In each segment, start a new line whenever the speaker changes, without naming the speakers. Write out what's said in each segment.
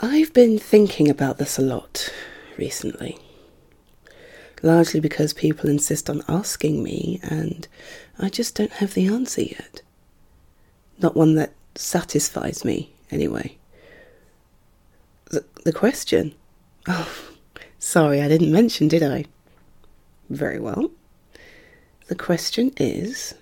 I've been thinking about this a lot recently, largely because people insist on asking me and I just don't have the answer yet. Not one that satisfies me, anyway. The question? Oh, sorry, I didn't mention, did I? Very well. The question is,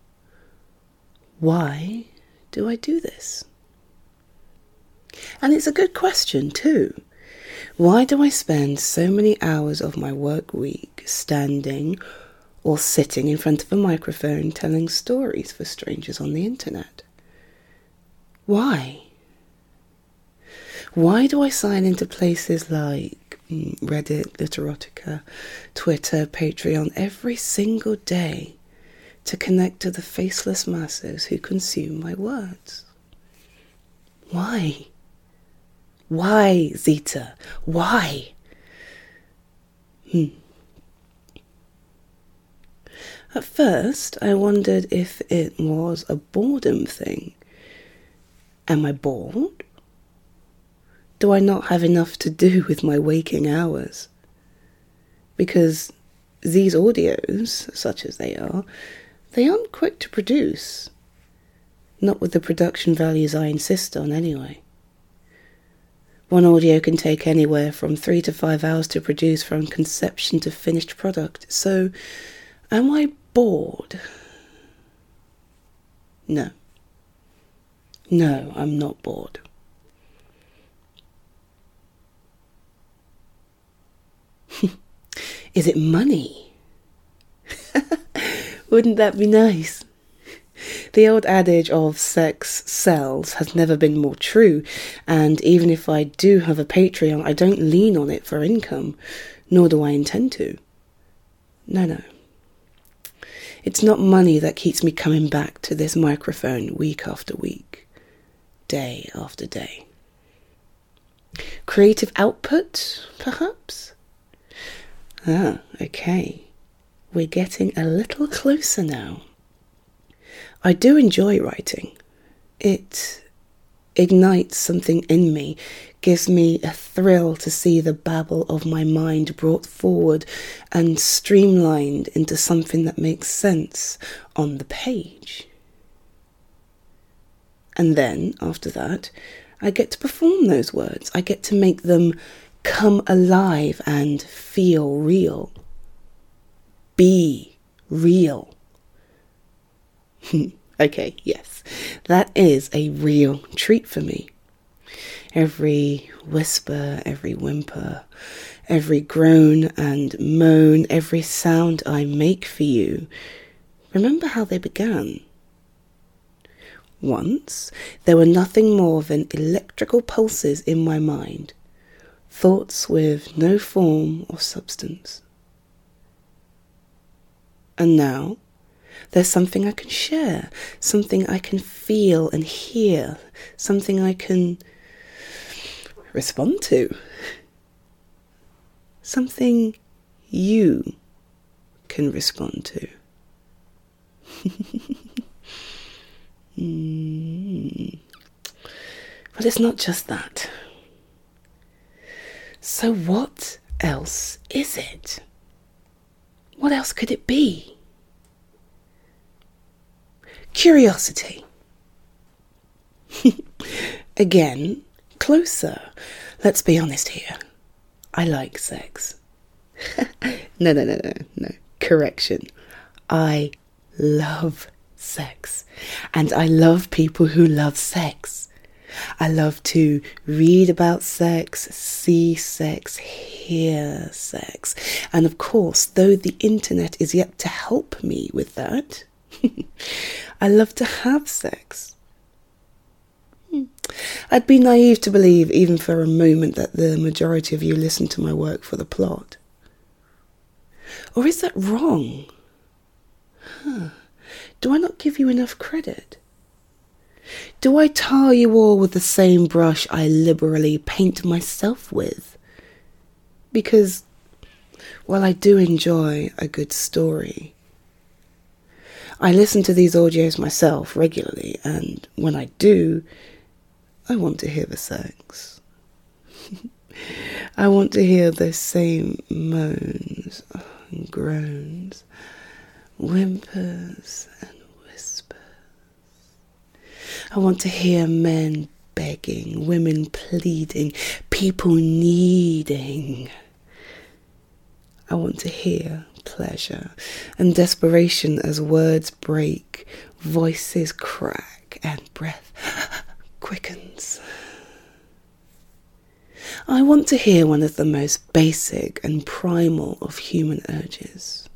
why do I do this? And it's a good question too. Why do I spend so many hours of my work week standing or sitting in front of a microphone telling stories for strangers on the internet? Why? Why do I sign into places like Reddit, Literotica, Twitter, Patreon every single day to connect to the faceless masses who consume my words? Why? Why, Zita? Why? At first, I wondered if it was a boredom thing. Am I bored? Do I not have enough to do with my waking hours? Because these audios, such as they aren't quick to produce. Not with the production values I insist on, anyway. One audio can take anywhere from 3 to 5 hours to produce from conception to finished product. So, am I bored? No. No, I'm not bored. Is it money? Wouldn't that be nice? The old adage of sex sells has never been more true, and even if I do have a Patreon, I don't lean on it for income, nor do I intend to. No. It's not money that keeps me coming back to this microphone week after week, day after day. Creative output, perhaps? Ah, okay. We're getting a little closer now. I do enjoy writing. It ignites something in me, gives me a thrill to see the babble of my mind brought forward and streamlined into something that makes sense on the page. And then, after that, I get to perform those words. I get to make them come alive and feel real. Be real. Okay, yes, that is a real treat for me. Every whisper, every whimper, every groan and moan, every sound I make for you, remember how they began. Once, there were nothing more than electrical pulses in my mind, thoughts with no form or substance. And now, there's something I can share, something I can feel and hear, something I can respond to, something you can respond to. But it's not just that. So what else is it? What else could it be? Curiosity. Again, closer. Let's be honest here. I like sex. No. Correction. I love sex. And I love people who love sex. I love to read about sex, see sex, hear sex. And of course, though the internet is yet to help me with that, I love to have sex. I'd be naive to believe, even for a moment, that the majority of you listen to my work for the plot. Or is that wrong? Do I not give you enough credit? Do I tar you all with the same brush I liberally paint myself with? Because, while I do enjoy a good story, I listen to these audios myself regularly, and when I do, I want to hear the sex. I want to hear those same moans and groans, whimpers and whispers. I want to hear men begging, women pleading, people needing. I want to hear pleasure and desperation as words break, voices crack, and breath quickens. I want to hear one of the most basic and primal of human urges.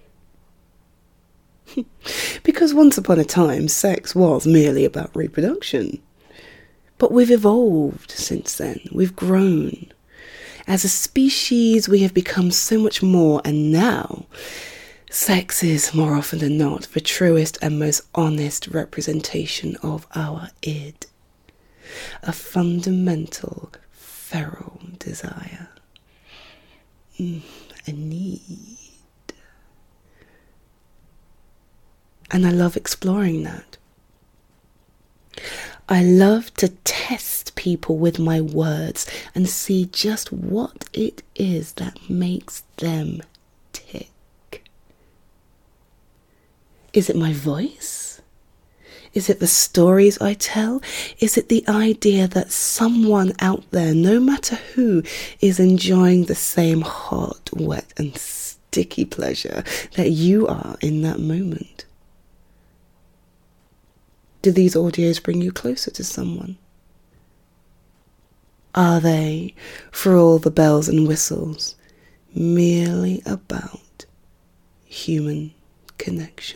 Because once upon a time, sex was merely about reproduction. But we've evolved since then. We've grown. As a species, we have become so much more, and now sex is, more often than not, the truest and most honest representation of our id. A fundamental, feral desire. A need. And I love exploring that. I love to test people with my words and see just what it is that makes them tick. Is it my voice? Is it the stories I tell? Is it the idea that someone out there, no matter who, is enjoying the same hot, wet and sticky pleasure that you are in that moment? Do these audios bring you closer to someone? Are they, for all the bells and whistles, merely about human connection?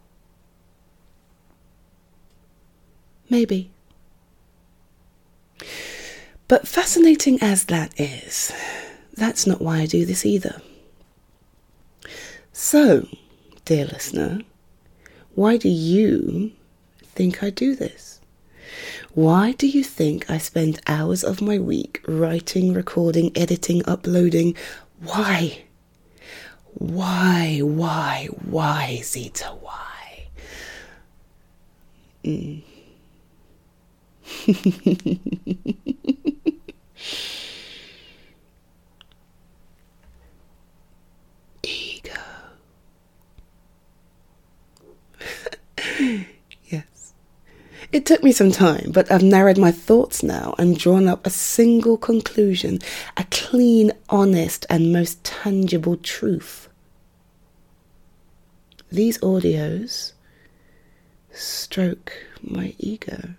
Maybe. But fascinating as that is, that's not why I do this either. So, dear listener, why do you think I do this? Why do you think I spend hours of my week writing, recording, editing, uploading? Why? Why, Zeta, why? Ego. Yes. It took me some time, but I've narrowed my thoughts now and drawn up a single conclusion, a clean, honest, and most tangible truth. These audios stroke my ego.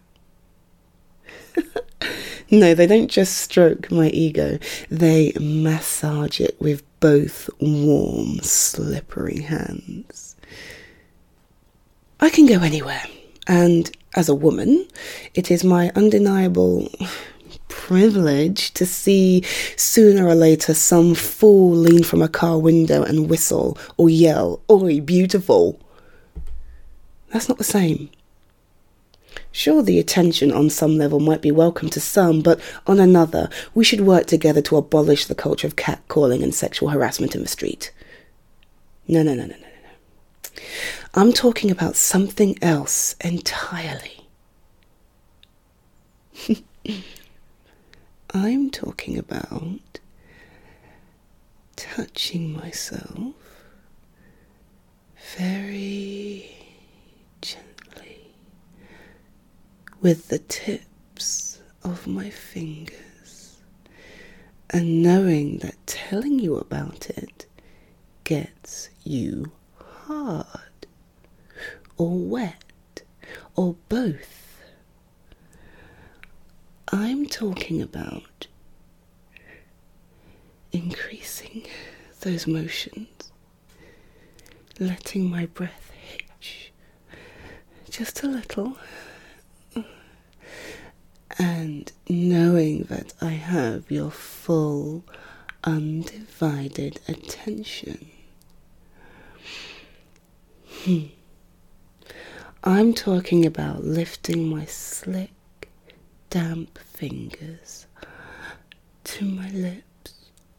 No, they don't just stroke my ego, they massage it with both warm, slippery hands. I can go anywhere, and as a woman, it is my undeniable privilege to see sooner or later some fool lean from a car window and whistle or yell, "Oi, beautiful." That's not the same. Sure, the attention on some level might be welcome to some, but on another, we should work together to abolish the culture of catcalling and sexual harassment in the street. No. I'm talking about something else entirely. I'm talking about touching myself very gently with the tips of my fingers, and knowing that telling you about it gets you hard, or wet, or both. I'm talking about increasing those motions, letting my breath hitch just a little, and knowing that I have your full, undivided attention. I'm talking about lifting my slick, damp fingers to my lips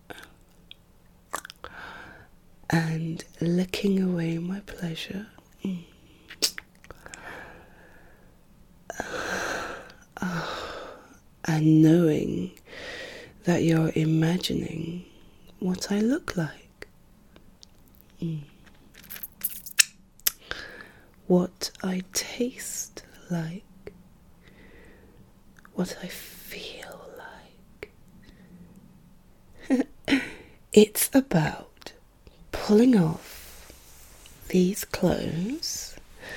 and licking away my pleasure. And knowing that you're imagining what I look like. What I taste like. What I feel like. It's about pulling off these clothes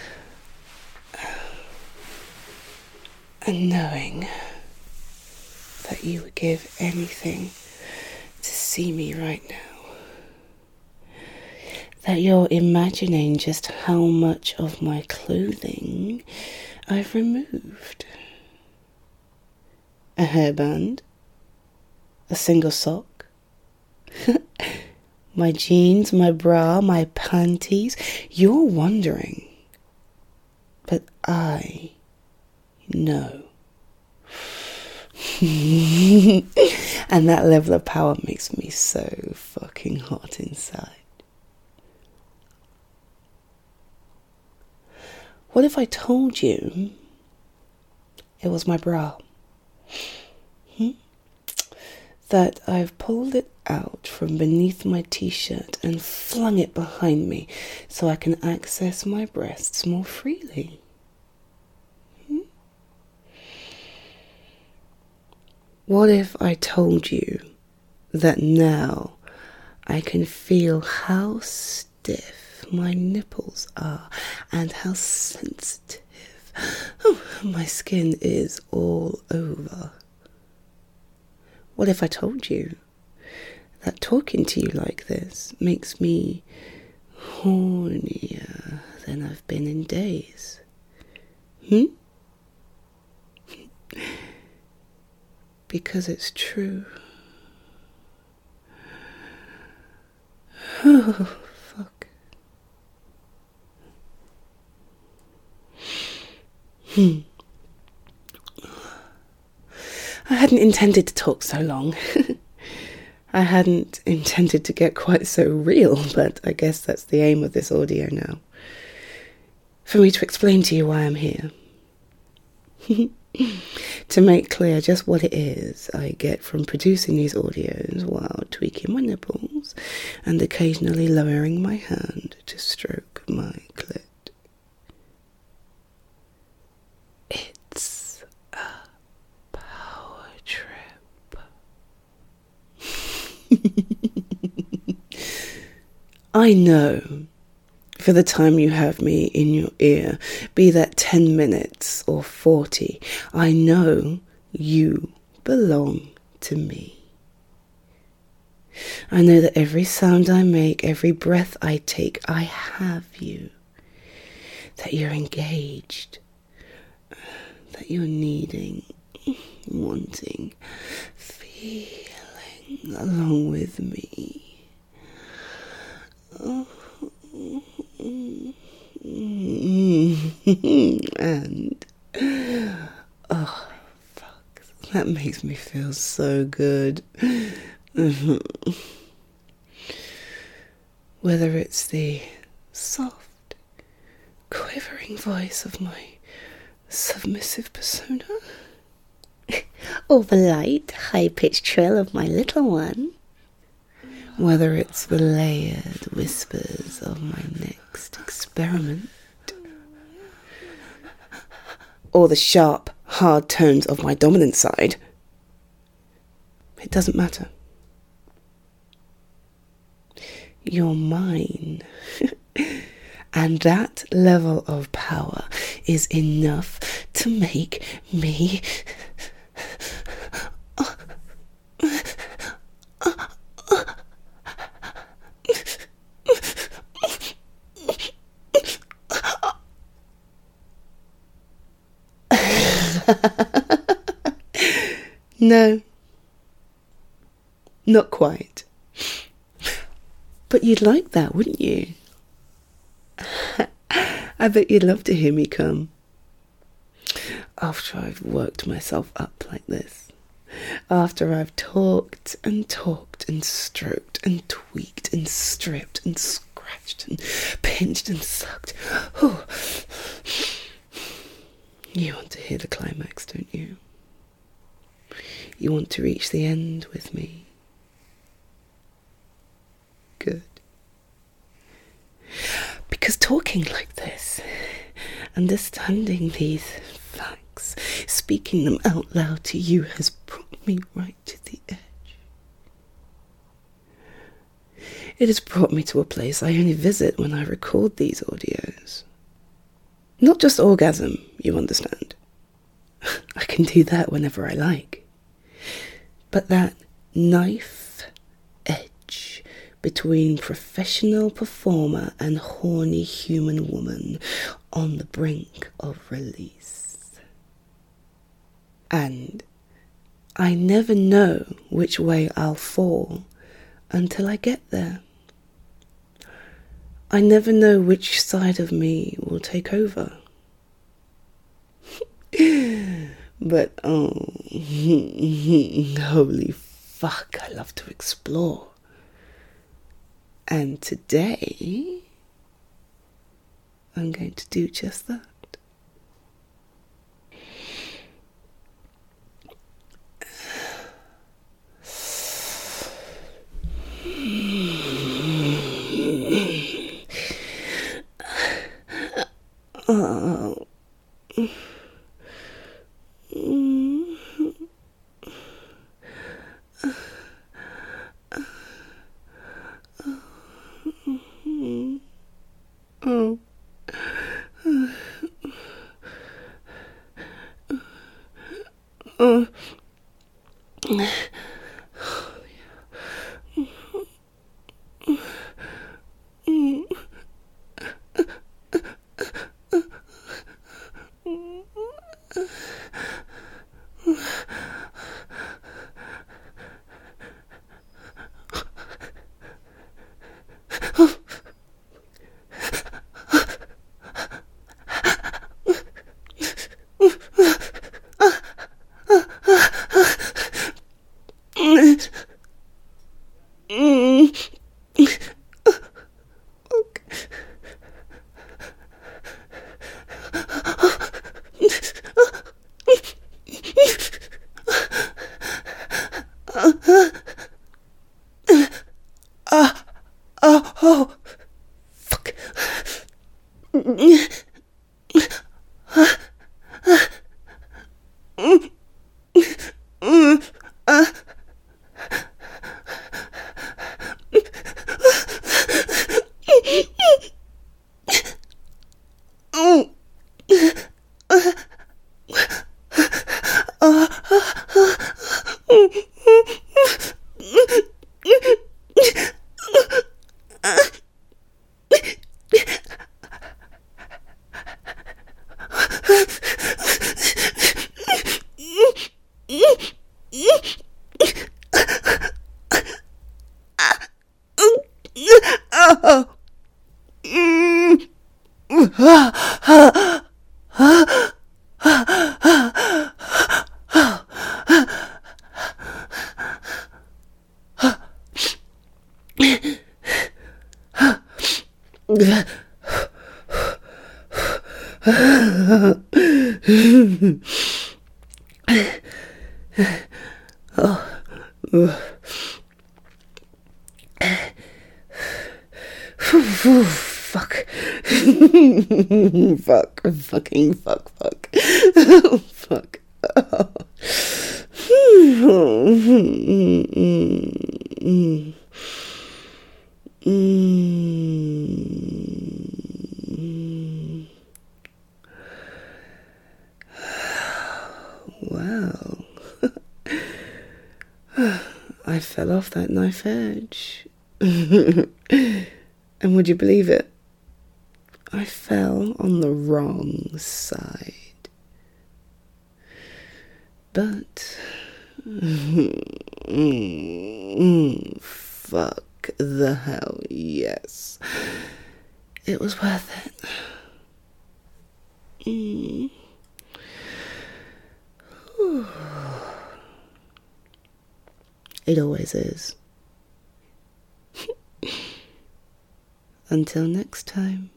and knowing that you would give anything to see me right now. That you're imagining just how much of my clothing I've removed. A hairband, a single sock, my jeans, my bra, my panties. You're wondering, but I know. And that level of power makes me so fucking hot inside. What if I told you it was my bra? That I've pulled it out from beneath my t-shirt and flung it behind me so I can access my breasts more freely. What if I told you that now I can feel how stiff my nipples are and how sensitive my skin is all over? What if I told you that talking to you like this makes me hornier than I've been in days? Because it's true. Oh, fuck. I hadn't intended to talk so long. I hadn't intended to get quite so real, but I guess that's the aim of this audio now. For me to explain to you why I'm here. To make clear just what it is I get from producing these audios while tweaking my nipples and occasionally lowering my hand to stroke my clit. It's a power trip. I know, for the time you have me in your ear, be that 10 minutes or 40, I know you belong to me. I know that every sound I make, every breath I take, I have you. That you're engaged, that you're needing, wanting, feeling along with me. And oh fuck, that makes me feel so good. Whether it's the soft, quivering voice of my submissive persona, or the light, high-pitched trill of my little one. Whether it's the layered whispers of my next experiment, or the sharp, hard tones of my dominant side, it doesn't matter. You're mine. And that level of power is enough to make me No, not quite. But you'd like that, wouldn't you? I bet you'd love to hear me come. After I've worked myself up like this. After I've talked and stroked and tweaked and stripped and scratched and pinched and sucked. Oh. You want to hear the climax, don't you? you want to reach the end with me. Good. Because talking like this, understanding these facts, speaking them out loud to you has brought me right to the edge. It has brought me to a place I only visit when I record these audios. Not just orgasm, you understand. I can do that whenever I like. But that knife edge between professional performer and horny human woman on the brink of release. And I never know which way I'll fall until I get there. I never know which side of me will take over. But holy fuck, I love to explore. And today, I'm going to do just that. Oh. Oh, fuck. Fuck. Fuck. Fucking fuck. Fuck. Fuck. Wow. I fell off that knife edge. And would you believe it? I fell on the wrong side. But fuck the hell, yes. It was worth it. It always is. Until next time.